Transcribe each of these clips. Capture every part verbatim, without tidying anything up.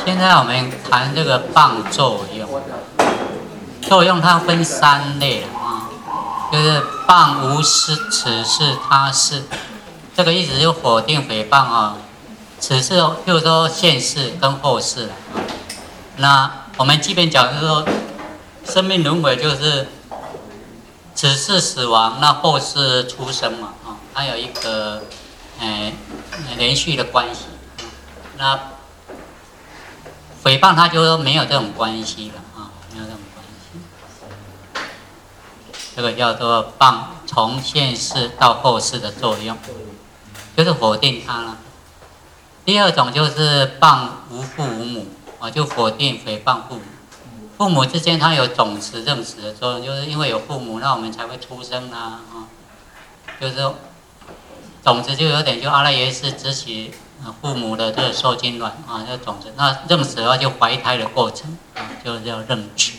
现在我们谈这个棒作用，作用它分三类了啊，就是棒无是此是他是，这个意思就否定诽谤啊。此是譬如说现世跟后世了啊。那我们基本讲就是说，生命轮回就是此世死亡，那后世出生嘛啊，它有一个呃连续的关系。那诽谤他就说没有这种关系了啊，没有这种关系。这个叫做谤从现世到后世的作用，就是否定他了。第二种就是谤无父无母啊，就否定诽谤父母。父母之间它有总持认识的作用，就是因为有父母，那我们才会出生啊啊，就是说总持就有点就阿赖耶识支起父母的这个受精卵啊，这种子。那认识的话就怀胎的过程啊，就叫认取。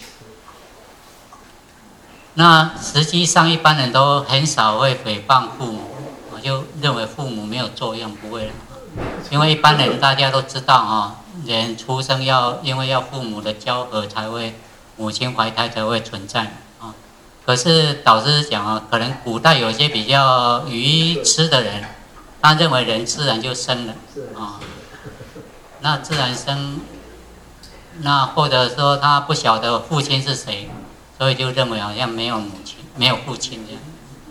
那实际上一般人都很少会诽谤父母，啊，就认为父母没有作用，不会了。因为一般人大家都知道啊，人出生要因为要父母的交合才会，母亲怀胎才会存在啊。可是导师讲啊，可能古代有些比较愚痴的人。他认为人自然就生了啊，那自然生，那或者说他不晓得父亲是谁，所以就认为好像没有母亲，没有父亲这样。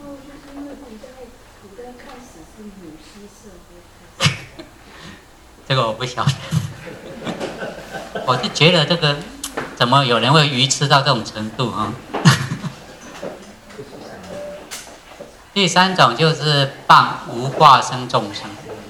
这个我不晓得，我是觉得这个怎么有人会愚痴到这种程度啊？第三种就是谤无化生众生，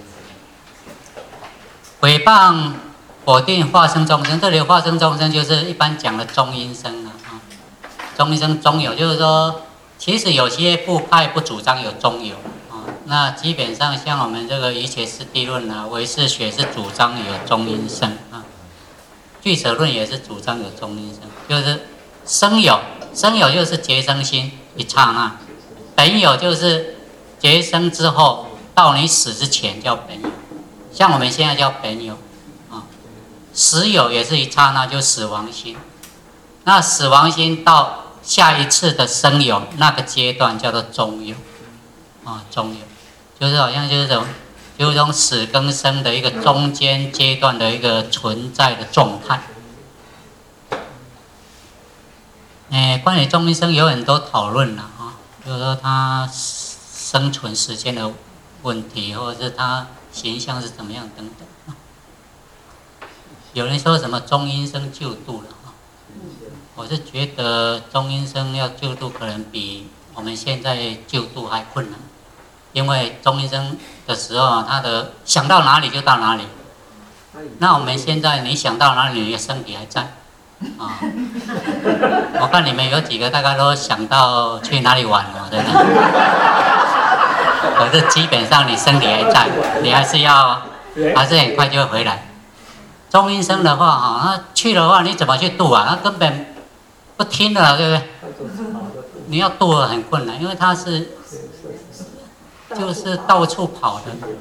诽谤否定化生众生。这里的化生众生就是一般讲的中阴身了啊，中阴身中有，就是说，其实有些部派不主张有中有啊，那基本上像我们这个瑜伽师地论啊、唯识学是主张有中阴身啊，俱舍论也是主张有中阴身，就是生有，生有就是结生心一刹那。本有就是结生之后到你死之前叫本有，像我们现在叫本有啊。死有也是一刹那，就死亡心。那死亡心到下一次的生有那个阶段叫做中有啊，中有就是好像就是这种，就是这种死跟生的一个中间阶段的一个存在的状态。哎，关于中阴身有很多讨论了啊。就是说他生存时间的问题，或者是他形象是怎么样等等。有人说什么中阴身救度了啊？我是觉得中阴身要救度，可能比我们现在救度还困难，因为中阴身的时候，他的想到哪里就到哪里。那我们现在你想到哪里，你的身体还在。啊，我看你们有几个大概都想到去哪里玩了，对不对？可是基本上你身体还在，你还是要，还是很快就会回来。中阴身的话，哈，他去的话，你怎么去度啊？他根本不听的，对不对？你要度很困难，因为他是就是到处跑的，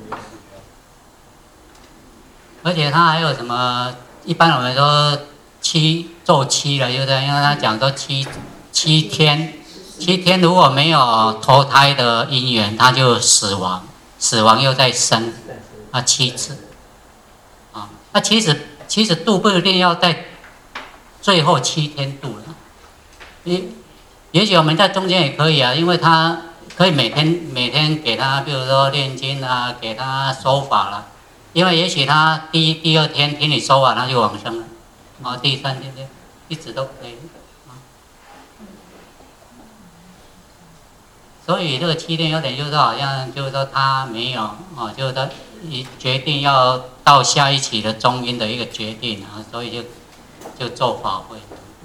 而且他还有什么？一般我们说。七咒七了，对不对？因为他讲说七七天，七天如果没有投胎的因缘，他就死亡，死亡又再生，啊七次，啊，那其实其实度不一定要在最后七天度了，也也许我们在中间也可以啊，因为他可以每天每天给他，比如说念经啊，给他说法了，因为也许他第一第二天听你说法，他就往生了。啊，第三天天一直都可以啊，所以这个七天有点就是好像就是说他没有啊，就是他一决定要到下一期的中阴的一个决定啊，所以就就做法会。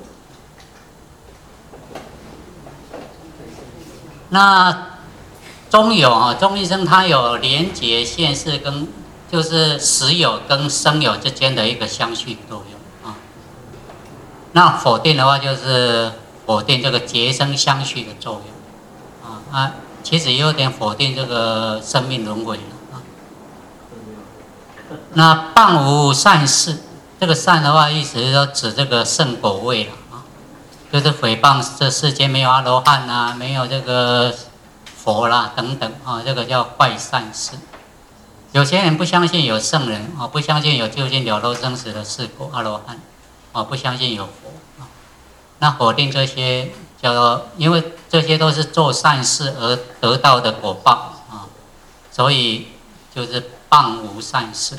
那中有啊，中阴身它有连结现世跟就是实有跟生有之间的一个相续作用。那否定的话，就是否定这个结生相续的作用，啊啊，其实也有点否定这个生命轮回了啊。那谤无善事， 这个善的话，意思是说指这个圣果位了啊，就是诽谤这世间没有阿罗汉啊，没有这个佛啦等等啊，这个叫坏善事。有些人不相信有圣人啊，不相信有究竟了脱生死的事果阿罗汉啊，不相信有佛啊，那否定这些叫做，因为这些都是做善事而得到的果报啊，所以就是谤无善事。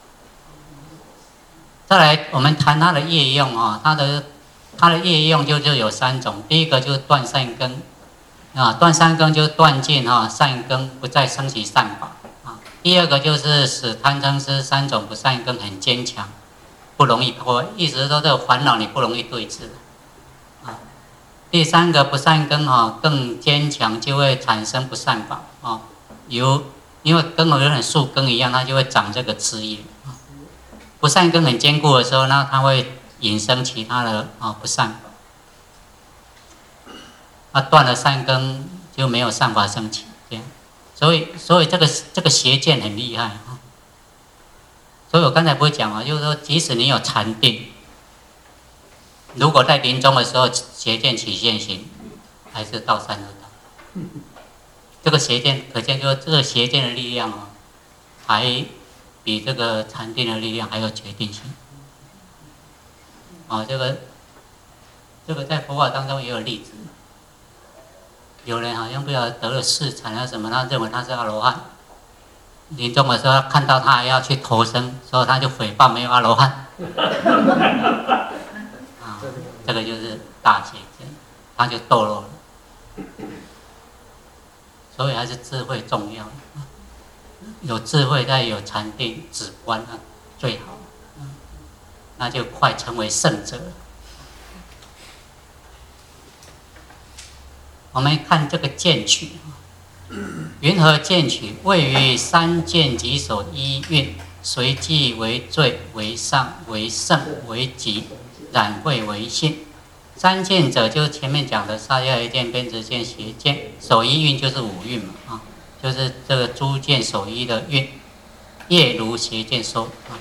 再来，我们谈它的业用啊，它的它的业用就就有三种。第一个就是断善根啊，断善根就是断尽啊善根，不再生起善法啊。第二个就是使贪嗔痴三种不善根很坚强，不容易破，意思是说这个烦恼你不容易对治啊。第三个不善根啊更坚强，就会产生不善法啊，有因为根和人树根一样，它就会长这个枝叶。不善根很坚固的时候，那它会引生其他的啊不善法。那断了善根，就没有善法升起，这样。所以，所以这个这个邪见很厉害啊。所以我刚才不会讲啊，就是说，即使你有禅定，如果在临终的时候邪见起现行，还是到三恶道。这个邪见，可见就是这个邪见的力量啊，还比这个禅定的力量还有决定性。啊，这个这个在佛法当中也有例子。有人好像不晓得得了四禅啊什么，他认为他是阿罗汉。临终的时候看到他还要去投生，所以他就诽谤没有阿罗汉。啊，这个就是大邪见，他就堕落了。所以还是智慧重要，有智慧再有禅定止观啊最好，那就快成为圣者。我们看这个见取，云何见取？谓于三见己所依运，随即为罪，为上，为圣，为极，染秽为性。三见者就是前面讲的杀妖邪见、边执见、邪见，所依运就是五蕴嘛啊，就是这个诸见所依的运，业如邪见说啊。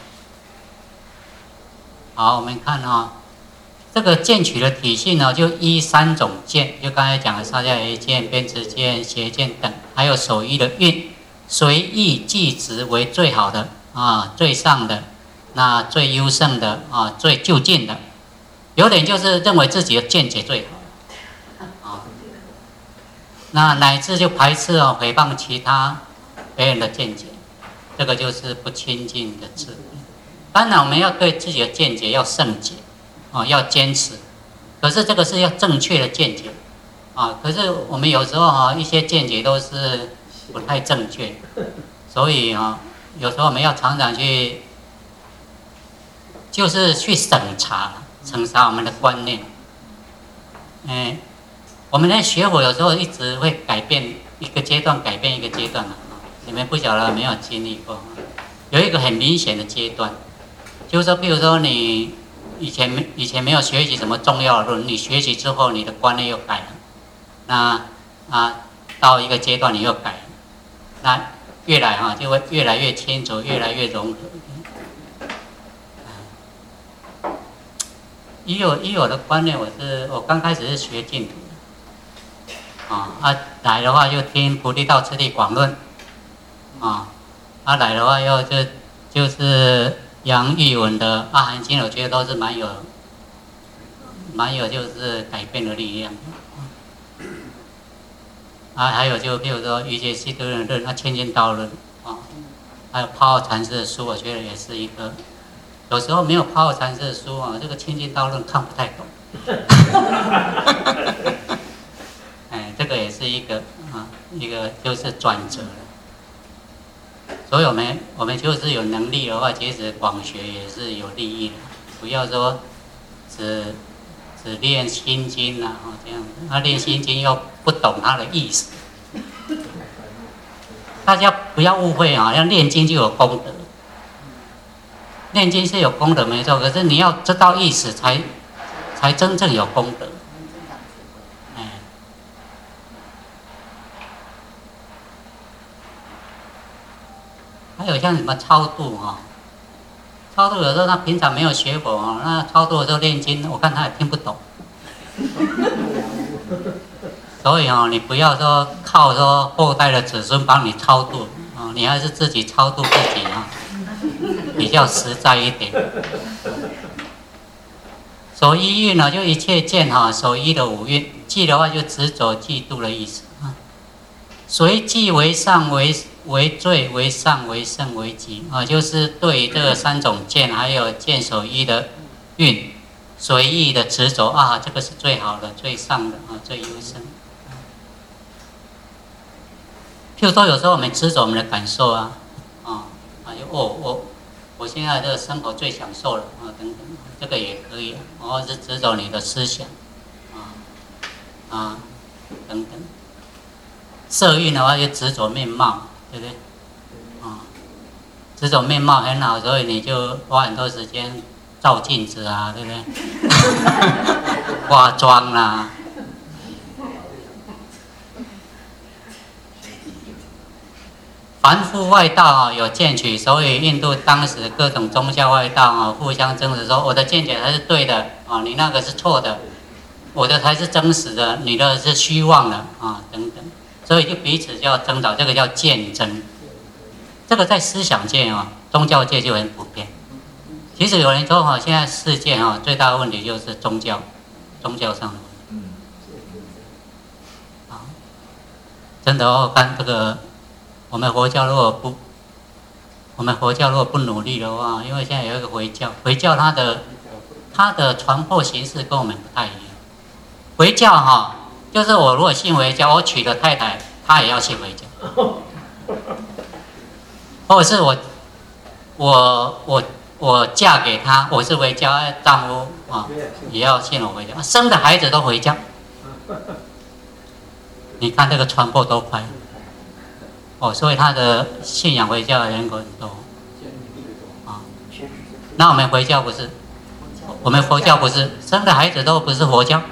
好，我们看啊，这个见取的体系呢，就依三种见，就刚才讲的杀妖邪见、边执见、邪见等，还有所依的运，随意即执为最好的啊，最上的，那最优胜的啊，最就近的。有点就是认为自己的见解最好，啊，那乃至就排斥哦，诽谤其他别人的见解，这个就是不清净的智慧。当然，我们要对自己的见解要圣洁，啊，要坚持。可是这个是要正确的见解，啊，可是我们有时候哈、啊，一些见解都是不太正确，所以啊，有时候我们要常常去，就是去审查。审查我们的观念，哎，我们在学佛有时候一直会改变一个阶段，改变一个阶段嘛。你们不晓得没有经历过？有一个很明显的阶段，就是说，比如说你以前没以前没有学习什么重要的论，你学习之后，你的观念又改了，那啊到一个阶段你又改了，那越来哈、啊、就会越来越清楚，越来越融合。以我以我的观念，我是我刚开始是学净土，啊啊来的话就听菩提道次第广论，啊啊来的话又就就是杨玉文的阿含经，我觉得都是蛮有蛮有就是改变的力量。啊还有就譬如说瑜伽系论论，啊千经道论，啊还有泡禅师的书，我觉得也是一个。有时候没有泡禅师的书啊，这个清净道论看不太懂。哎，这个也是一个啊，一个就是转折了。所以我们我们就是有能力的话，其实广学也是有利益的。不要说只只练心经啊，这样子，他练心经又不懂它的意思。大家不要误会啊，要练经就有功德。念经是有功德没错，可是你要知道意思才才真正有功德。哎，还有像什么超度哈、哦， 超度有时候他平常没有学佛哦，那超度的时候念经，我看他也听不懂。所以哦，你不要说靠说后代的子孙帮你超度哦，你还是自己超度自己啊，比较实在一点。守一运呢，就一切见哈，守一的五蕴。忌的话就执着嫉妒的意思啊。随忌为上为为最为上为胜为吉啊，就是对这个三种见，还有见守一的运，随意的执着啊，这个是最好的、最上的啊，最优胜。譬如说，有时候我们执着我们的感受啊，啊，啊就哦我我现在这个生活最享受了啊，等等，这个也可以，然后是执着你的思想，啊啊等等。色蕴的话就执着面貌，对不对？啊，执着面貌很好，所以你就花很多时间照镜子啊，对不对？化妆啦、啊。凡夫外道啊有见取，所以印度当时各种宗教外道啊互相争执说，我的见解才是对的啊，你那个是错的，我的才是真实的，你的是虚妄的啊，等等，所以就彼此就要争吵，这个叫见争。这个在思想界啊，宗教界就很普遍。其实有人说哈，现在世界啊最大的问题就是宗教，宗教上的问题。啊，真的哦，看这个。我们佛教如果不，我们佛教如果不努力的话，因为现在有一个回教，回教它的它的传播形式跟我们不太一样。回教哈，就是我如果信回教，我娶了太太，她也要信回教，或者是我我我我嫁给他，我是回教丈夫啊，也要信我回教，生的孩子都回教。你看这个传播多快！哦，所以他的信仰回教的人口很多啊。那我们回教不是，我们佛教不是，生的孩子都不是佛教，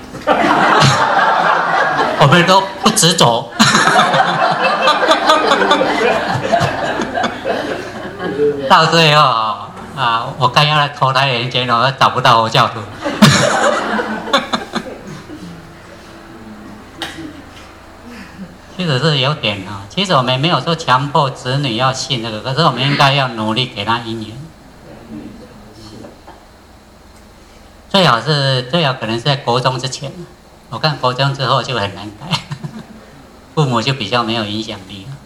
我们都不执着。到最后啊，我刚要来投胎人间了，找不到佛教徒。其实是有点啊，其实我们没有说强迫子女要信这个，可是我们应该要努力给他因缘。最好是最好可能是在国中之前，我看国中之后就很难改，父母就比较没有影响力了。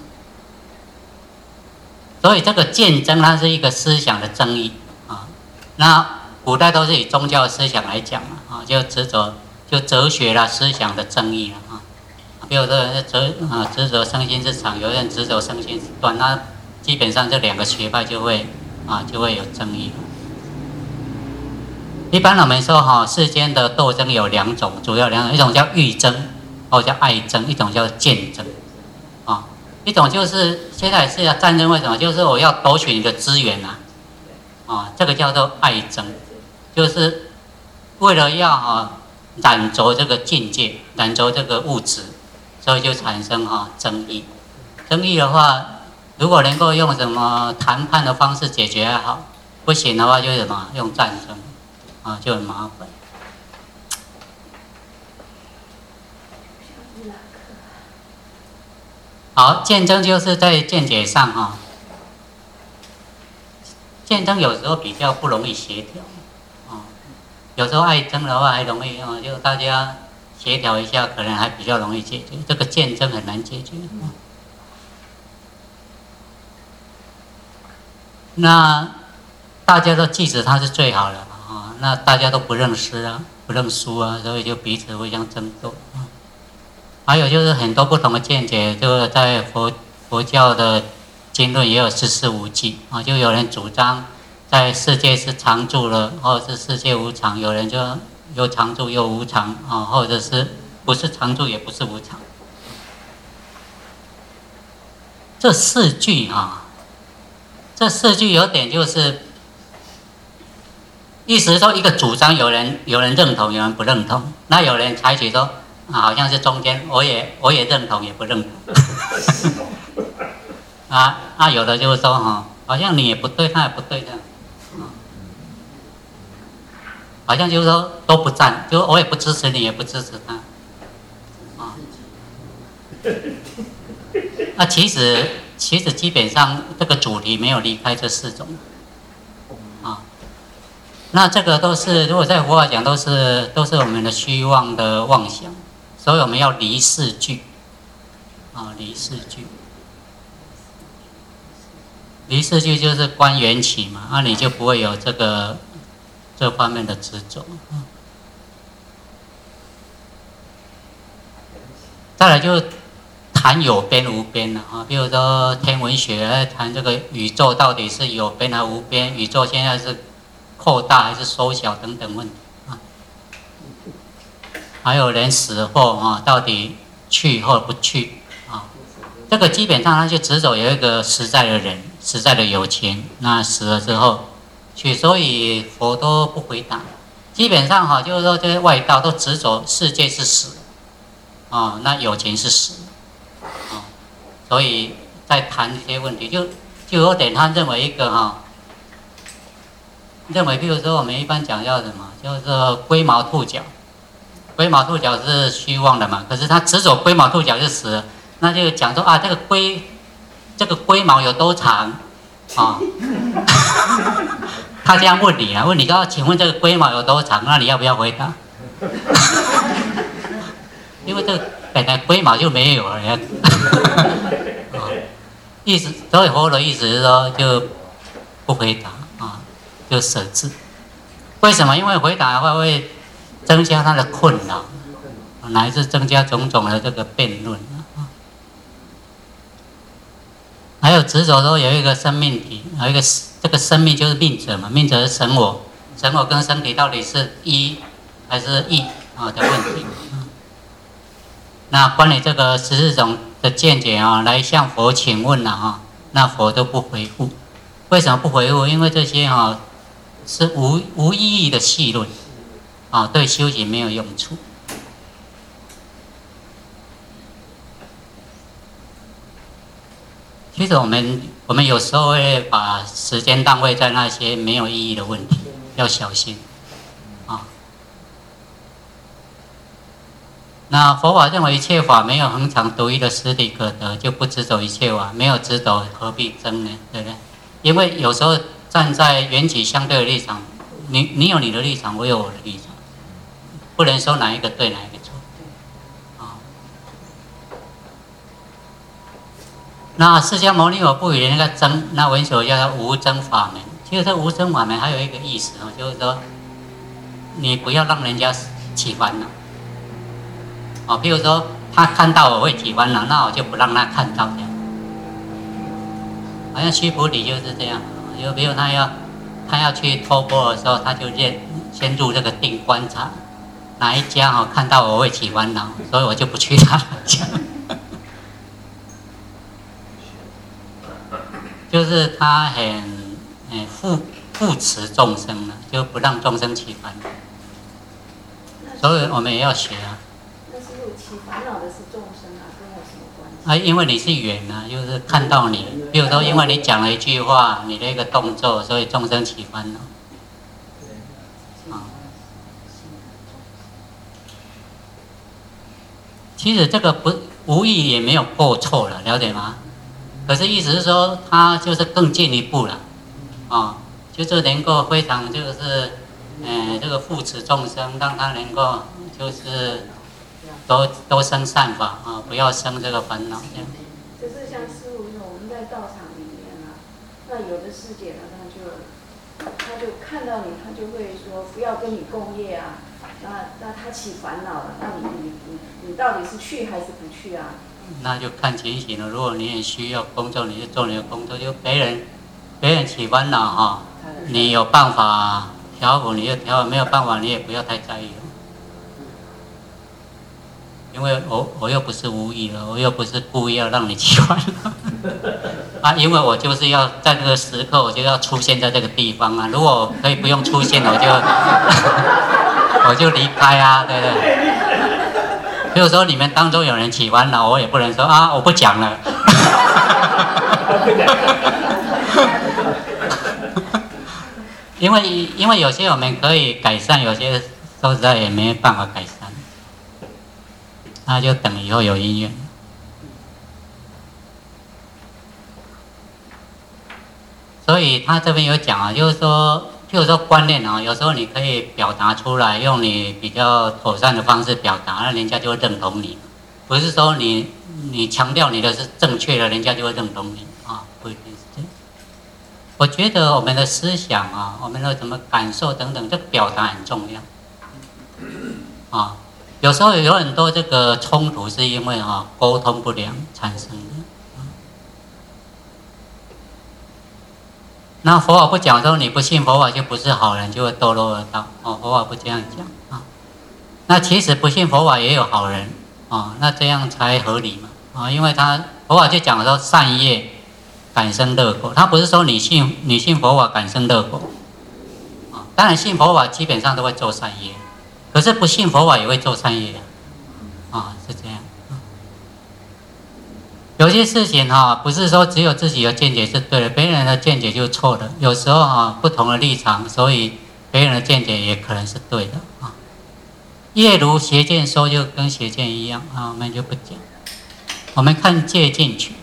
所以这个见争它是一个思想的争议啊。那古代都是以宗教思想来讲啊，就执着就哲学啦思想的争议了啊。比如说执啊执着身心是常，有人执着身心是断，那基本上这两个学派就会啊就会有争议。一般我们说哈，世间的斗争有两种，主要两种，一种叫欲争，或者叫爱争，一种叫见争。啊，一种就是现在是要战争，为什么？就是我要夺取你的资源啊，啊，这个叫做爱争，就是为了要啊染着这个境界，染着这个物质。所以就产生哈争议，争议的话，如果能够用什么谈判的方式解决还好，不行的话就是什么用战争，啊就很麻烦。好，见争就是在见解上哈，见争有时候比较不容易协调，啊，有时候爱争的话还容易啊，就大家。协调一下，可能还比较容易解决。这个见争很难解决。那大家都记着他是最好的啊，那大家都不认输啊，不认输啊，所以就彼此互相争斗啊。还有就是很多不同的见解，就是在佛佛教的经论也有十四无记啊，就有人主张在世界是常住的，或者是世界无常，有人就。又常住又无常啊，或者是不是常住也不是无常。这四句啊，这四句有点就是，意思是说一个主张，有人有人认同，有人不认同，那有人采取说啊，好像是中间，我也我也认同，也不认同。啊啊，有的就是说哈、啊，好像你也不对，他也不对这样。 好像就是说都不赞，就我也不支持你，也不支持他，啊，那其实其实基本上这个主题没有离开这四种，啊，那这个都是如果在佛法讲都是都是我们的虚妄的妄想，所以我们要离四句，啊，离四句。离四句就是观缘起嘛，那、啊、你就不会有这个这方面的执着。再来就谈有边无边了啊，比如说天文学谈这个宇宙到底是有边还是无边，宇宙现在是扩大还是缩小等等问题啊。还有人死后啊，到底去或不去啊？这个基本上他就执着有一个实在的人。实在的有情，那死了之后去，所以佛都不回答。基本上哈，就是说这些外道都执着世界是死，啊，那有情是死，啊，所以在谈这些问题，就就有点他认为一个哈，认为比如说我们一般讲叫什么，叫做龟毛兔角，龟毛兔角是虚妄的嘛，可是他执着龟毛兔角就死了，那就讲说啊，这个龟。这个龟毛有多长？啊、哦，他这样问你啊，问你说，请问这个龟毛有多长？那你要不要回答？因为这本来龟毛就没有了呀。哦、意思，所以佛的意思是说，就不回答啊，就舍置。为什么？因为回答的话会增加他的困扰，乃至增加种种的这个辩论。还有执着说有一个生命体，有一个这个生命就是命者嘛，命者是神我，神我跟身体到底是一还是异啊的问题。那关于这个十四种的见解啊，来向佛请问了啊，那佛都不回复。为什么不回复？因为这些啊是无无意义的戏论啊，对修行没有用处。其实我们我们有时候会把时间浪费在那些没有意义的问题，要小心啊。那佛法认为一切法没有恒常独一的实体可得，就不执着一切法，没有执着何必争呢？对不对？因为有时候站在缘起相对的立场，你你有你的立场，我有我的立场，不能说哪一个对哪一个错。那释迦牟尼佛不与那个争，那文所叫做无争法门。其实这无争法门还有一个意思哦，就是说，你不要让人家起烦恼。哦，譬如说他看到我会起烦恼，那我就不让他看到这样。好像须菩提就是这样，就比如他要他要去托钵的时候，他就先先入这个定观察，哪一家哦看到我会起烦恼，所以我就不去他的家。就是他很诶护护持众生了，就不让众生起烦恼，所以我们也要学啊。 那是不是起烦恼的是众生啊，跟我什么关系？ 啊，因为你是缘啊，就是看到你，比如说因为你讲了一句话，你的一个动作，所以众生起烦恼。啊，其实这个不无意也没有过错了，了解吗？可是意思是说，他就是更进一步了，啊，就是能够非常就是，呃，这个护持众生，让他能够就是都都生善法啊，不要生这个烦恼这样。 就是像师父说，我们在道场里面啊，那有的师姐呢，他就他就看到你，他就会说不要跟你共业啊，那那他起烦恼了，那你你你你到底是去还是不去啊？ 那就看情形了。如果你也需要工作，你就做你的工作。就别人别人起烦恼哈，你有办法调伏你就调伏，没有办法你也不要太在意了。因为我我又不是无意的，我又不是故意要让你起烦恼啊。因为我就是要在这个时刻，我就要出现在这个地方啊。如果可以不用出现，我就我就离开啊，对不对？比如说你们当中有人起烦恼，我也不能说啊，我不讲了。因因为因为有些我们可以改善，有些说实在也没办法改善，那就等以后有因缘。所以他这边有讲啊，就是说，譬如说观念啊，有时候你可以表达出来，用你比较妥善的方式表达，那人家就会认同你。不是说你你强调你的是正确的，人家就会认同你啊，不一定是这样。我觉得我们的思想啊，我们的什么感受等等，这个表达很重要啊。有时候有很多这个冲突是因为啊沟通不良产生的。那佛法不讲说你不信佛法就不是好人，就会堕落而道哦。佛法不这样讲啊。那其实不信佛法也有好人啊，那这样才合理嘛啊，因为他佛法就讲说善业感生乐果，他不是说你信你信佛法感生乐果啊。当然信佛法基本上都会做善业，可是不信佛法也会做善业啊，是这样。有些事情哈、啊，不是说只有自己的见解是对的，别人的见解就是错的。有时候啊，不同的立场，所以别人的见解也可能是对的啊。业如邪见说，就跟邪见一样啊，我们就不讲。我们看戒禁取，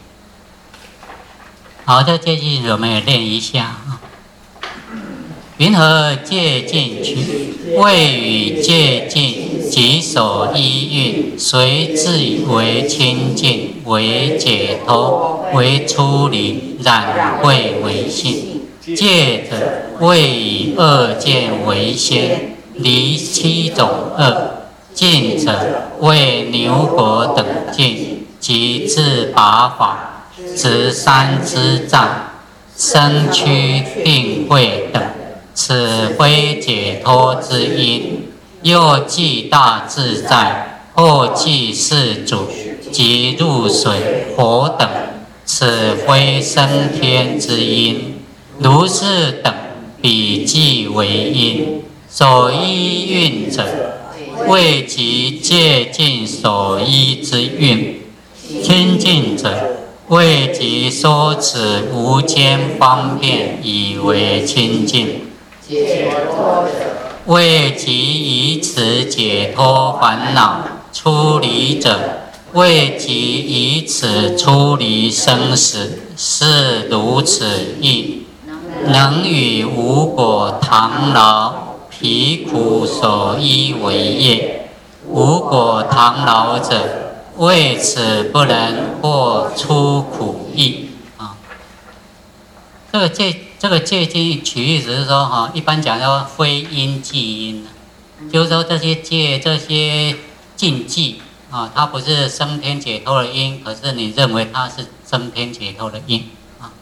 好，这戒禁取我们也练一下啊。云何戒禁取？谓与戒禁己所依运，随自为清净，为解脱，为出离，染秽为性。戒者，谓以恶见为先，离七种恶。禁者，谓牛国等禁，即自拔法，执三支障，身躯定慧等。此非解脱之因，又即大自在，或即世主，即入水火等，此非升天之因。如是等，彼即为因。所依运者，谓即戒禁所依之运。清净者，谓即说此无间方便，以为清净。解脱者，谓即以此解脱烦恼；出离者，谓即以此出离生死。是如此义，能与无果唐劳疲苦所依为业。无果唐劳者，为此不能获出苦役啊。这个戒。这个戒禁取义只是说哈，一般讲叫非因即因，就是说这些戒这些禁忌啊，它不是升天解脱的因，可是你认为它是升天解脱的因啊。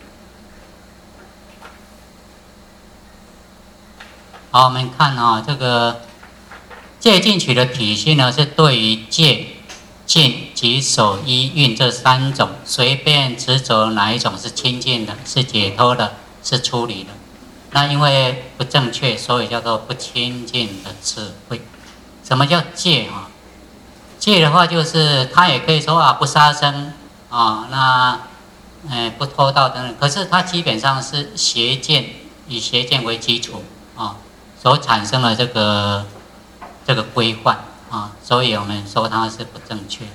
好，我们看啊，这个戒禁取的体系呢，是对于戒、禁及所依运这三种，随便执着哪一种是清净的，是解脱的。是出离的，那因为不正确，所以叫做不清净的智慧。什么叫戒啊？戒的话，就是他也可以说啊，不杀生啊，那呃不偷盗等等。可是它基本上是邪见，以邪见为基础啊，所产生的这个这个规范啊，所以我们说它是不正确的。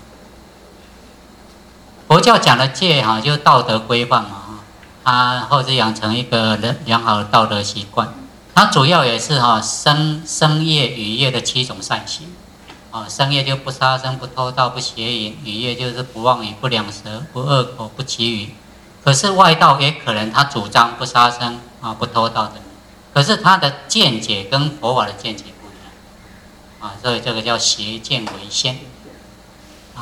佛教讲的戒哈、啊，就是道德规范嘛。它或者养成一个良好的道德习惯，它主要也是哈生生业语业的七种善行，啊生业就不杀生、不偷盗、不邪淫；语业就是不妄语、不两舌、不恶口、不绮语。可是外道也可能他主张不杀生啊、不偷盗等，可是他的见解跟佛法的见解不一样，啊，所以这个叫邪见为先，啊，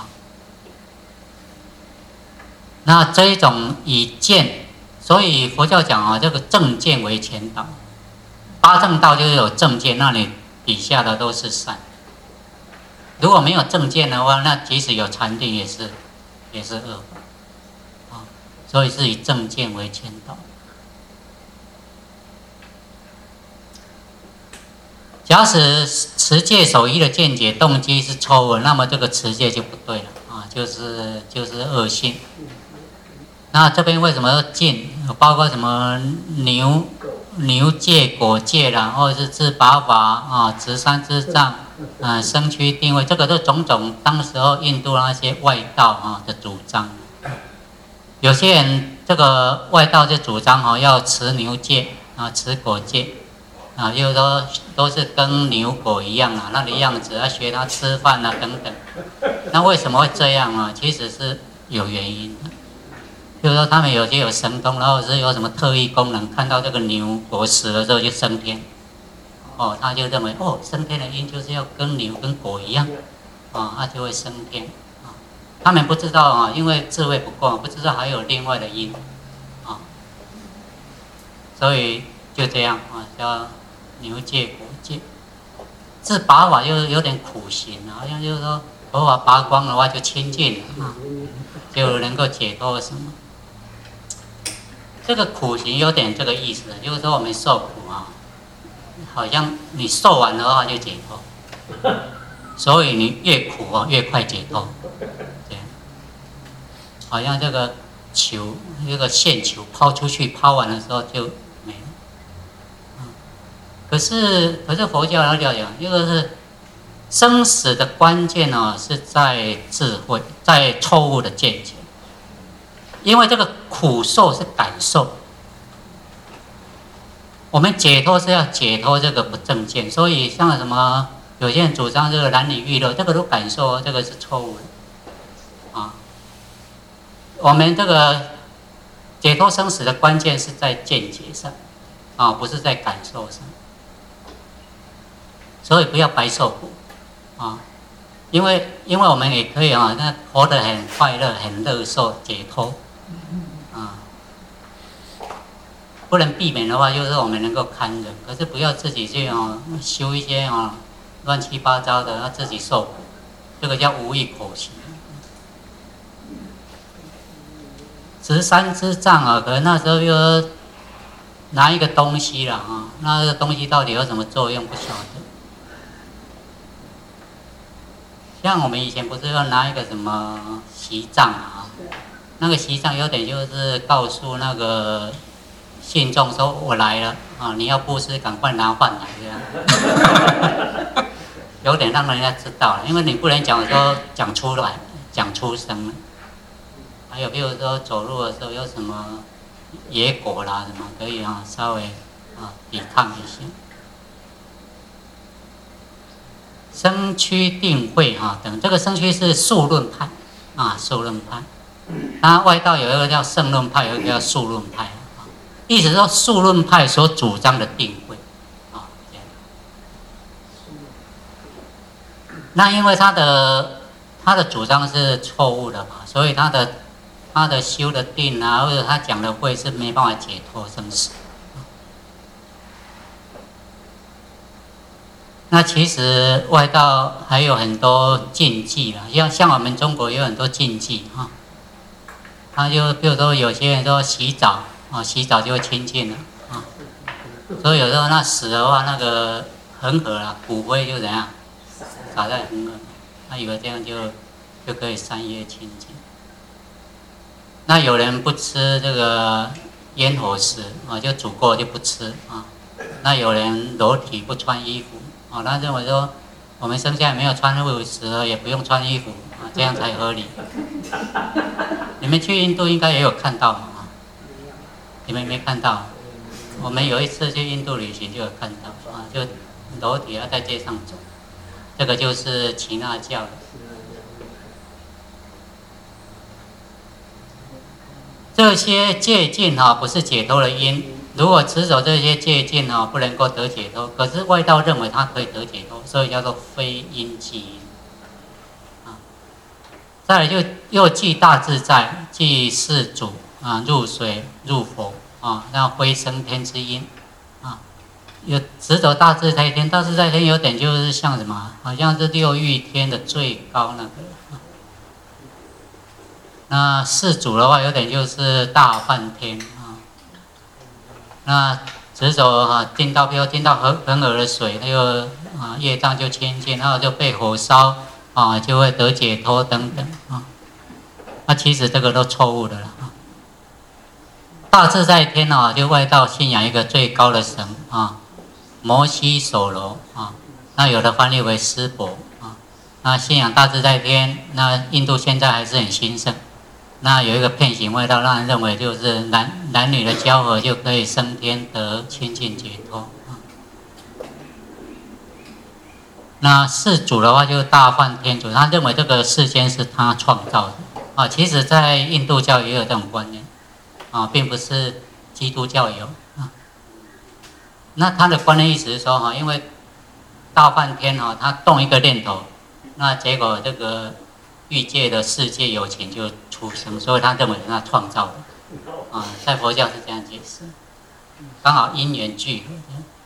那这一种以见。所以佛教讲啊，这个正见为前导，八正道就是有正见，那你底下的都是善。如果没有正见的话，那即使有禅定也是也是恶法啊。所以是以正见为前导。假使持戒守依的见解动机是错误，那么这个持戒就不对了啊，就是就是恶性。那这边为什么要禁？包括什么牛、 牛戒、果戒啦，或者是自拔法啊、持三支杖、啊、身躯定位，这个都种种当时候印度那些外道啊的主张。有些人这个外道就主张哈要持牛戒啊，持果戒啊，就是说都是跟牛果一样啊，那个样子要学他吃饭啊等等。那为什么会这样啊？其实是有原因的。就是说他们有些有神通，然后是有什么特异功能，看到这个牛果死了之后就升天，哦，他就认为哦，升天的因就是要跟牛跟果一样，啊，他就会升天，啊，他们不知道啊，因为智慧不够，不知道还有另外的因，啊，所以就这样啊，叫牛戒果戒，自拔法又有点苦行，好像就是说头发拔光的话就清净了啊，就能够解脱什么。这个苦行有点这个意思，就是说我们受苦啊，好像你受完的话就解脱，所以你越苦啊越快解脱，这样，好像这个球，这个线球抛出去，抛完的时候就没了。嗯、可是可是佛教要了解，这个是生死的关键呢、啊，是在智慧，在错误的见解。因为这个苦受是感受，我们解脱是要解脱这个不正见，所以像什么有些人主张这个男女欲乐，这个都感受，这个是错误的啊。我们这个解脱生死的关键是在见解上啊，不是在感受上，所以不要白受苦啊。因为因为我们也可以啊，那活得很快乐、很乐受、解脱。啊，不能避免的话，就是我们能够堪忍，可是不要自己去哦修一些哦乱七八糟的，要自己受苦，这个叫无益口行。持三支杖啊，可能那时候又拿一个东西了啊，那个东西到底有什么作用不晓得。像我们以前不是要拿一个什么席杖啊？那个席杖有点就是告诉那个信众说：“我来了啊，你要布施，赶快拿饭来。”这样，有点让人家知道了，因为你不能讲说讲出来，讲出声。还有比如说走路的时候有什么野果啦什么，可以啊稍微啊抵抗一下。身躯定慧哈等，这个身躯是数论派啊，数论派。那外道有一个叫胜论派，有一个叫数论派啊。意思说数论派所主张的定慧啊，这样。那因为他的他的主张是错误的嘛，所以他的他的修的定啊，或者他讲的慧是没办法解脱生死。那其实外道还有很多禁忌啦，像像我们中国也有很多禁忌哈。他就比如说有些人说洗澡啊，洗澡就会清净了啊，所以有时候那死的话，那个恒河啦，骨灰就怎样撒在恒河，他以为这样就就可以三业清净。那有人不吃这个烟火食啊，就煮过就不吃啊。那有人裸体不穿衣服啊，那认为说我们生下来没有穿衣服时候也不用穿衣服啊，这样才合理。你们去印度应该也有看到嘛？你们没看到？我们有一次去印度旅行就有看到啊，就裸体要在街上走，这个就是耆那教的。这些戒禁哈不是解脱的因，如果持守这些戒禁哈不能够得解脱，可是外道认为它可以得解脱，所以叫做非因即因。再来就又记大自在，记世主啊，入水入佛啊，那灰升天之因啊，有执着大自在天，大自在天有点就是像什么，好像是六欲天的最高那个。啊、那世主的话，有点就是大梵天啊。那执着啊，进到比如进到恒恒河的水，那个啊业障就清净，然后就被火烧。啊，就会得解脱等等啊。那其实这个都错误的了啊。 大自在天啊，就外道信仰一个最高的神啊，摩西所罗啊，那有的翻译为湿婆啊。那信仰大自在天，那印度现在还是很兴盛。那有一个骗行外道，让人认为就是男男女的交合就可以升天得清净解脱啊。那世主的话就是大梵天主，他认为这个世间是他创造的啊。其实，在印度教也有这种观念啊，并不是基督教有啊。那他的观念意思是说哈，因为大梵天哈，他动一个念头，那结果这个欲界的世界有情就出生，所以他认为是他创造的啊。在佛教是这样解释，刚好因缘聚合。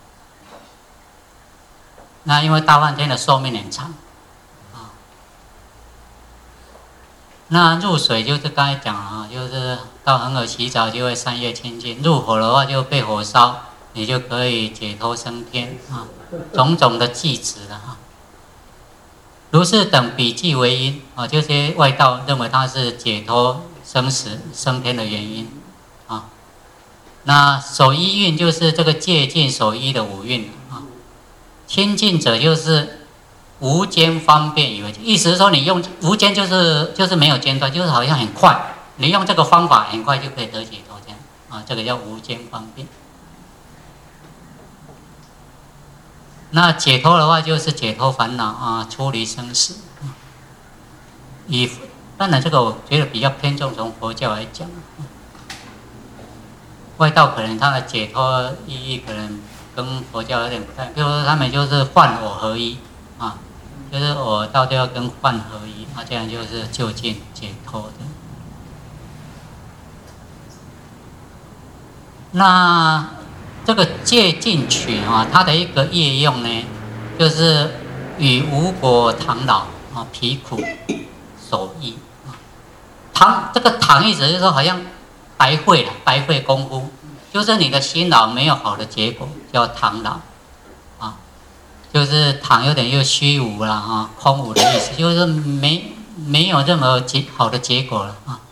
那因为大梵天的寿命很长啊，那入水就是刚才讲了啊，就是到恒河洗澡就会三业清净，入火的话就被火烧，你就可以解脱升天啊，种种的记止了啊。如是等笔记为因啊，这些外道认为它是解脱生死升天的原因啊。那守一运就是这个戒禁守一的五运啊。清净者就是无间方便以为，意思是说你用无间就是就是没有间断，就是好像很快，你用这个方法很快就可以得解脱这样啊，这个叫无间方便。那解脱的话就是解脱烦恼啊，出离生死。以当然这个我觉得比较偏重从佛教来讲，外道可能他的解脱意义可能跟佛教有点不太，比如说他们就是幻我合一啊，就是我到底要跟幻合一啊，这样就是就近解脱的。那这个戒禁曲啊，它的一个业用呢，就是与无果唐老啊，疲苦守意啊。唐这个唐意思就是说好像白费了，白费功夫，就是你的辛劳没有好的结果，叫唐老啊。就是唐有点又虚无了啊，空无的意思，就是没没有任何结好的结果了啊。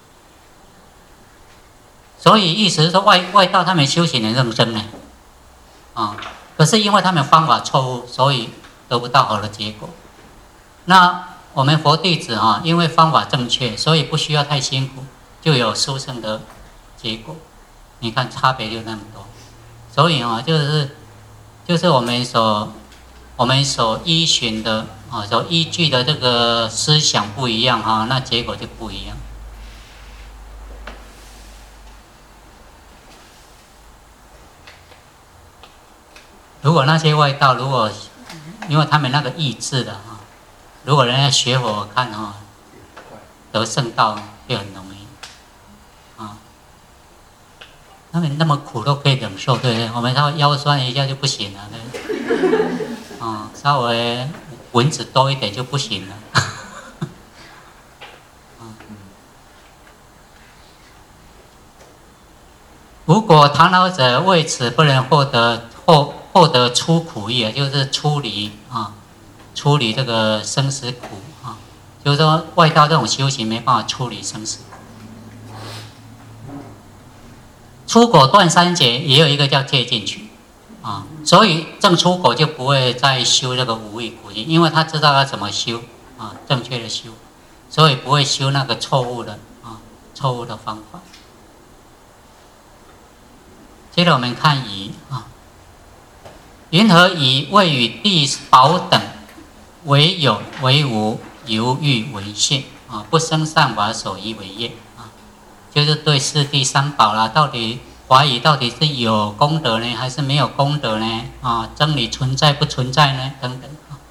所以意思是说外外道他们修行很认真呢。啊，可是因为他们方法错误，所以得不到好的结果。那我们佛弟子啊，因为方法正确，所以不需要太辛苦，就有殊胜的结果。你看差别就那么多，所以啊，就是就是我们所我们所依循的啊，所依据的这个思想不一样哈，那结果就不一样。如果那些外道，如果因为他们那个意志的哈，如果人家学佛看哈，得圣道就很容易啊。他们那么苦都可以忍受，对不对？我们稍微腰酸一下就不行了，对不对？啊，稍微蚊子多一点就不行了。如果唐老者为此不能获得获获得出苦意，就是出离啊，出离这个生死苦啊，就是说外道这种修行没办法出离生死苦。出果断三劫也有一个叫戒禁曲啊，所以正出果就不会再修这个无欲苦境，因为他知道要怎么修啊，正确的修，所以不会修那个错误的啊，错误的方法。接着我们看疑啊，云何疑谓与地宝等为有为无，犹豫为现啊，不生善法，守一为业啊，就是对四谛三宝啦，到底怀疑到底是有功德呢，还是没有功德呢？啊，真理存在不存在呢？等等啊。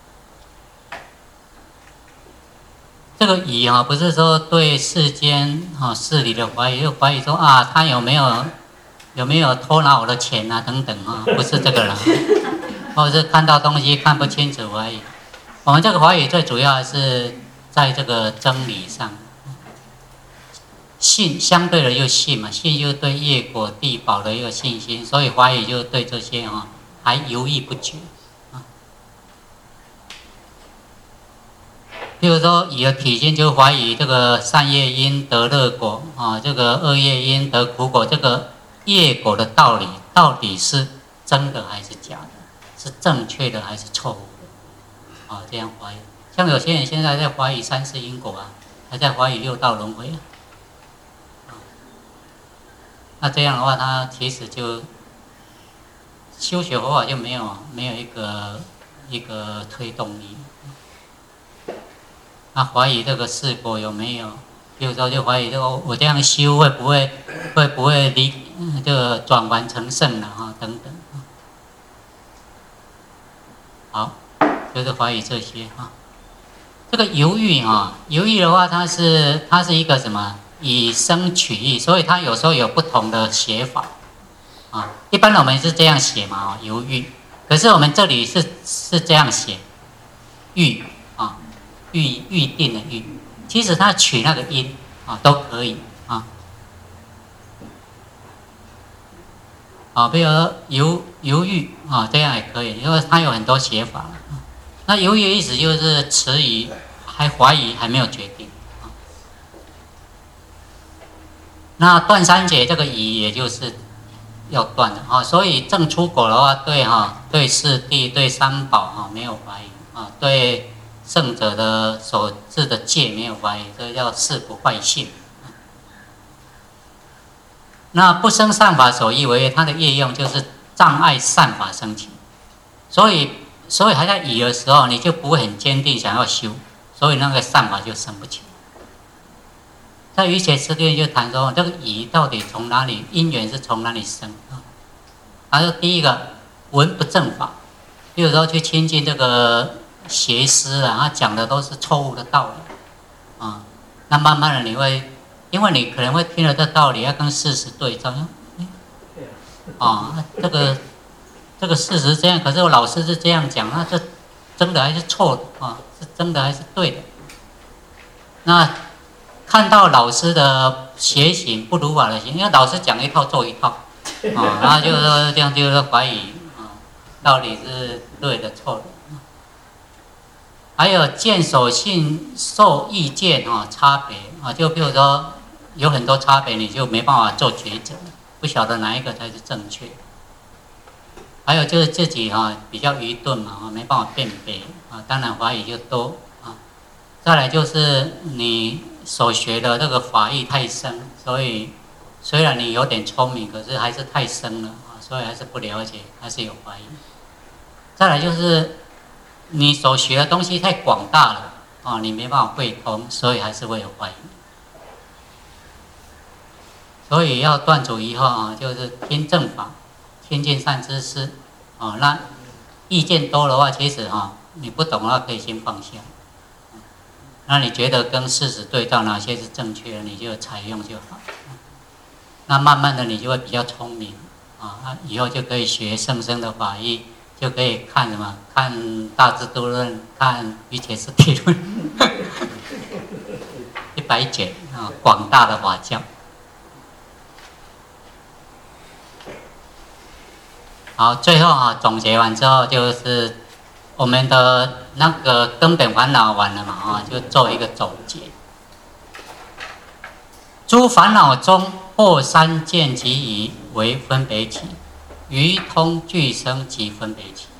这个疑啊，不是说对世间啊事理的怀疑，就怀疑说啊，他有没有？有没有偷拿我的钱啊？等等啊，不是这个了，或者是看到东西看不清楚怀疑。我们这个怀疑最主要还是在这个真理上，信相对的又信嘛，信就是对业果地宝的一个信心，所以怀疑就是对这些啊还犹豫不决啊。 比如说乙的体性就怀疑这个善业因得乐果啊，这个恶业因得苦果，这个业果的道理到底是真的还是假的？是正确的还是错误的？啊，这样怀疑。像有些人现在在怀疑三世因果啊，还在怀疑六道轮回啊。那这样的话，他其实就修学佛法就没有没有一个一个推动力。他怀疑这个事果有没有，比如说就怀疑这个我这样修会不会会不会离这个转凡成圣了啊等等。好，就是怀疑这些啊。这个犹豫啊，犹豫的话，它是它是一个什么？以生取义，所以它有时候有不同的写法啊。一般我们是这样写嘛，啊，犹豫。可是我们这里是是这样写，预啊，预预定的预。其实它取那个音啊都可以啊。啊，比如犹犹豫啊，这样也可以，因为它有很多写法。那犹豫的意思就是迟疑，还怀疑，还没有决定。那断三结这个疑，也就是要断的啊，所以正出果的话，对哈，对四谛、对三宝哈没有怀疑啊，对圣者的所制的戒没有怀疑，这叫事不坏信。那不生善法所依为业，它的业用就是障碍善法生起，所以所以还在疑的时候，你就不会很坚定想要修，所以那个善法就生不起。在瑜伽师弟就谈说，这个疑到底从哪里，因缘是从哪里生啊？他说第一个闻不正法，比如说去亲近这个邪师啊，他讲的都是错误的道理啊，那慢慢的你会，因为你可能会听了这道理，要跟事实对照，啊，这个这个事实这样，可是我老师是这样讲，那这真的还是错的啊？是真的还是对的？那看到老师的邪行不如法的行，因为老师讲一套做一套，啊，然后就是说这样就是怀疑啊，到底是对的错的。还有见所信受意见啊差别啊，就比如说有很多差别，你就没办法做抉择，不晓得哪一个才是正确。还有就是自己哈、啊、比较愚钝嘛，啊没办法辨别啊，当然怀疑就多啊。再来就是你所学的这个法义太深，所以虽然你有点聪明，可是还是太深了啊，所以还是不了解，还是有怀疑。再来就是你所学的东西太广大了啊，你没办法会通，所以还是会有怀疑。所以要断除疑惑啊，就是听正法，听见善知识啊。那意见多的话，其实啊，你不懂的话可以先放下。那你觉得跟事实对照哪些是正确的，你就采用就好。那慢慢的你就会比较聪明啊，以后就可以学圣僧的法义，就可以看什么？看大智度论，看瑜伽师地论，一百卷啊，广大的法教。好，最后啊，总结完之后就是我们的那个根本烦恼完了嘛啊，就做一个总结。诸烦恼中破三见即疑为分别起，于通俱生即分别起。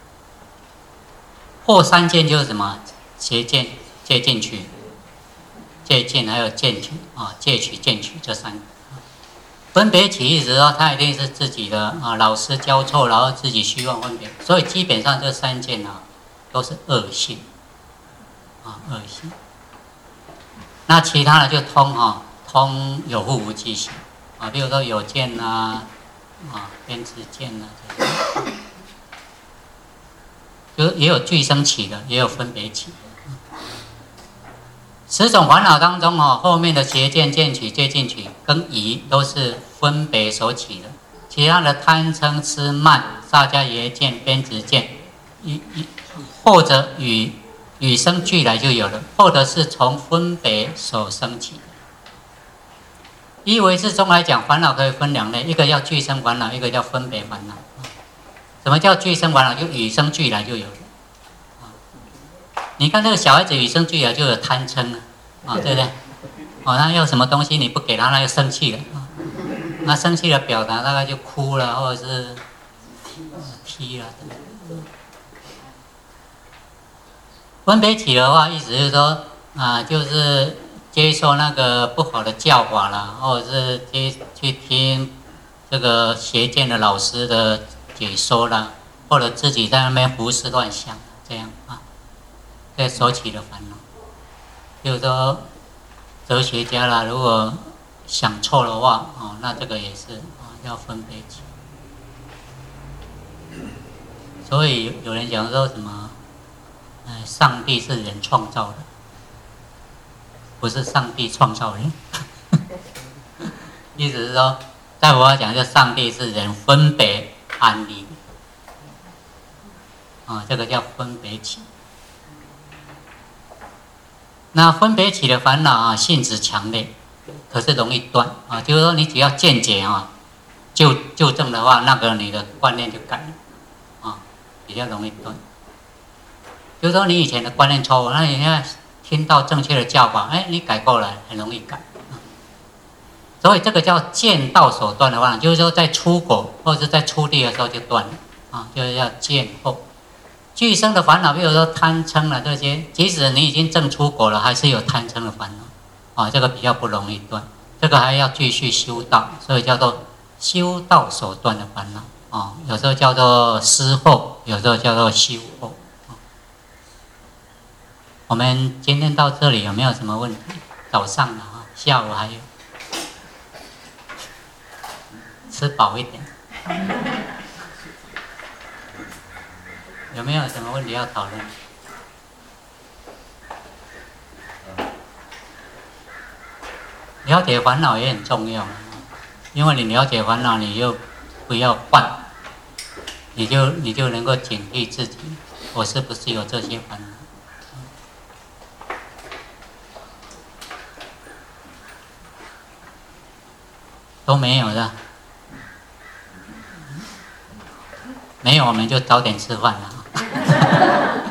破三见就是什么？邪见、戒禁取、戒禁还有见取啊，戒取、见取这三个。分别起意思说，他一定是自己的啊，老师教错，然后自己虚妄分别，所以基本上这三件啊都是恶性啊，恶性。那其他的就通啊，通有覆无记性啊，比如说有见啊，啊边执见啊，就也有俱生起的，也有分别起的。十种烦恼当中哦，后面的邪见、见取、戒禁取跟疑都是分别所起的，其他的贪嗔痴慢、萨迦耶见、边执见，或者与与生俱来就有了，或者是从分别所生起的。依唯识中来讲，烦恼可以分两类，一个叫俱生烦恼，一个叫分别烦恼。什么叫俱生烦恼？就与生俱来就有了。 你看这个小孩子与生俱来就有贪嗔了，啊，对不对？哦，他要什么东西你不给他，他就生气了。那生气的表达大概就哭了，或者是踢了。分别起的话，意思是说啊，就是接受那个不好的教法啦，或者是接去听这个邪见的老师的解说啦，或者自己在那边胡思乱想，这样啊，这所起的烦恼。就是说，哲学家啦，如果想错的话，哦，那这个也是啊，要分别起。所以有人讲说什么，呃，上帝是人创造的，不是上帝创造人。意思是说，在我要讲，就上帝是人分别安立的，啊，这个叫分别起。那分别起的烦恼啊，性质强烈。可是容易断啊，就是说你只要见解啊，就纠正的话，那个你的观念就改了啊，比较容易断。就是说你以前的观念错误，那你现在听到正确的教法，哎，你改过来很容易改。所以这个叫见道所断的话，就是说在出果或者是在出地的时候就断了啊，就是要见后。俱生的烦恼，比如说贪嗔了这些，即使你已经证出果了，还是有贪嗔的烦恼。啊，这个比较不容易断，这个还要继续修道，所以叫做修道所断的烦恼啊。有时候叫做思后，有时候叫做修后。我们今天到这里有没有什么问题？早上的啊，下午还有，吃饱一点。有没有什么问题要讨论？了解烦恼也很重要，因为你了解烦恼，你就不要犯，你就你就能够警惕自己，我是不是有这些烦恼？都没有的，没有我们就早点吃饭了。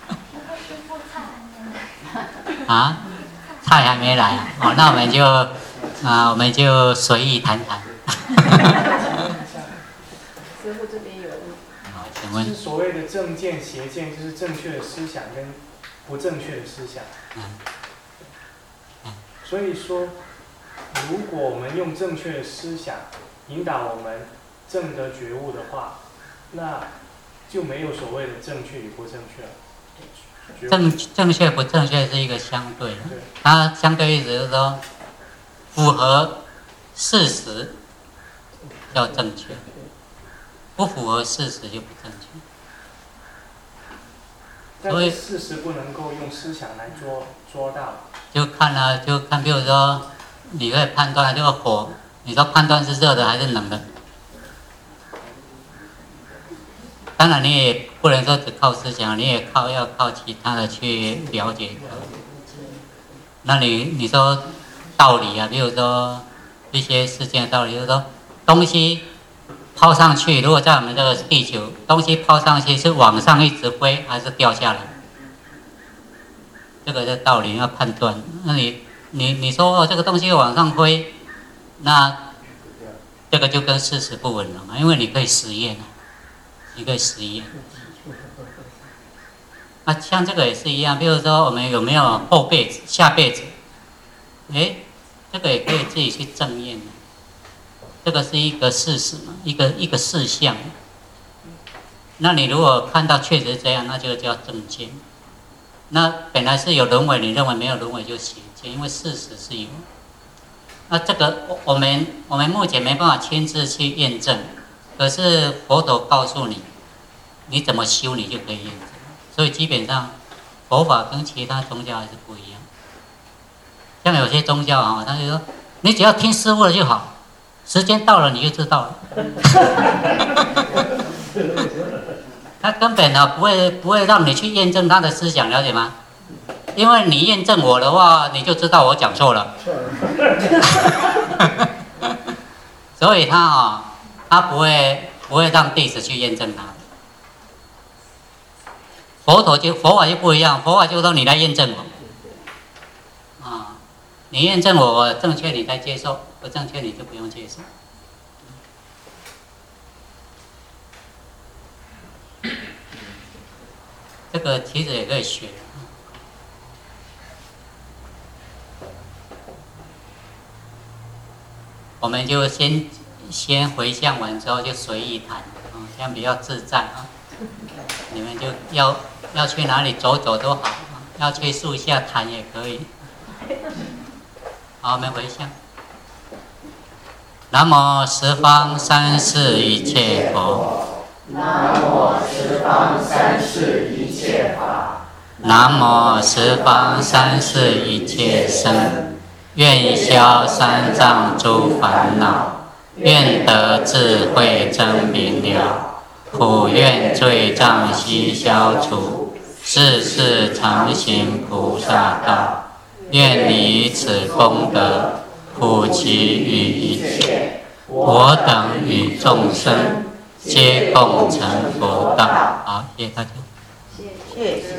啊？菜还没来啊，哦，那我们就啊，我们就随意谈谈。 师父这边有问题。 好，请问。 是所谓的正见、邪见，就是正确的思想跟不正确的思想。 嗯。嗯。 所以说，如果我们用正确的思想引导我们正得觉悟的话，那就没有所谓的正确与不正确了。 正正确不正确是一个相对的，它相对意思就是说，符合事实叫正确，不符合事实就不正确。 但是事实不能够用思想来捉捉到。 就看啊，就看，比如说，你可以判断这个火，你说判断是热的还是冷的。当然，你也不能说只靠思想，你也靠要靠其他的去了解它。那你你说道理啊，比如说一些事件的道理，就是说东西抛上去，如果在我们这个地球，东西抛上去是往上一直飞，还是掉下来？这个是道理要判断。那你你你说哦，这个东西往上飞，那这个就跟事实不吻了嘛，因为你可以实验啊。一个实验，那像这个也是一样，比如说我们有没有后辈子、下辈子？哎，这个也可以自己去证验的。这个是一个事实嘛，一个一个事项。那你如果看到确实这样，那就叫正见。那本来是有轮回，你认为没有轮回就邪见，因为事实是有。那这个我们我们目前没办法亲自去验证。可是佛陀告诉你，你怎么修你就可以验证，所以基本上佛法跟其他宗教还是不一样。像有些宗教啊，他就说你只要听师父的就好，时间到了你就知道了。他根本呢不会不会让你去验证他的思想，了解吗？因为你验证我的话，你就知道我讲错了。所以他啊。他不会不会让弟子去验证他， 佛陀就佛法就不一样，佛法就说你来验证我，啊，你验证我，我正确你才接受，不正确你就不用接受。这个其实也可以学。我们就先先回向完之后就随意谈，嗯，这样比较自在啊。你们就要要去哪里走走都好，要去树下谈也可以。好，我们回向。南无十方三世一切佛。 南无十方三世一切法。 南无十方三世一切僧。愿消三障诸烦恼，愿得智慧真明了，普愿罪障悉消除，世世常行菩萨道。愿以此功德普及于一切，我等与众生皆共成佛道。好，谢谢大家。 谢谢。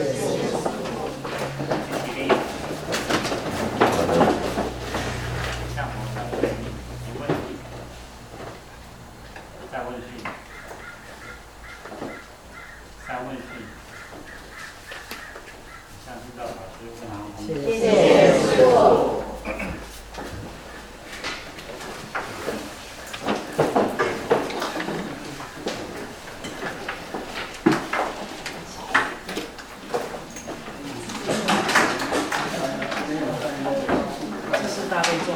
谢谢师父。 这是大悲咒。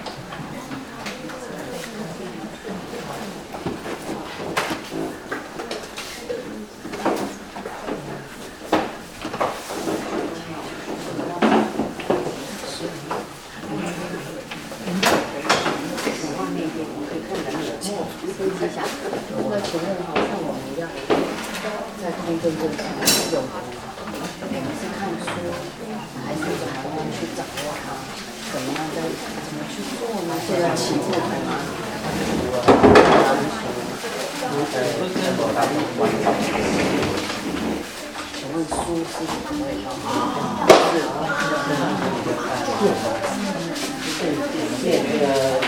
那请问好像我们要在空中这里有，我们是看书，还是还要去掌握它？怎么样在怎么去做呢？现在起步吗？请问书是什么味道？是这个。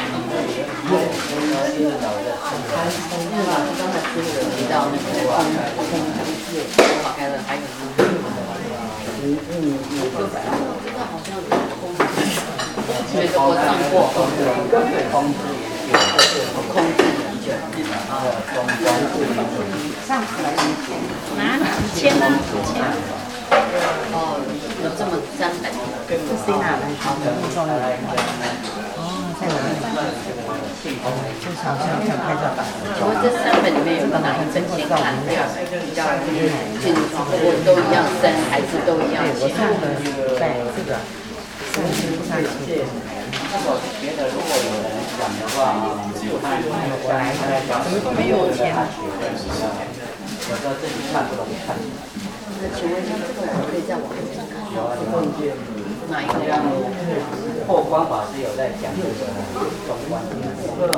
对吧？刚才师傅提到那个空空是开了，还有呢，嗯嗯嗯，就这个好像空，所以说我上过空字，空字空字研究啊，上次来拿签吗？签。哦，有这么三本，是谁拿来？好的，哦，在哪里？就好像看拍照吧。不过这三本里面有哪一本先看比较进入，或都一样深，还是都一样浅？我看的在这个三十三七。我觉得如果有人讲的话，我来怎么都没有钱？我到这里看不懂看。那请问一下，这个我可以在网上看到哪一个？后观法师有在讲这个中观。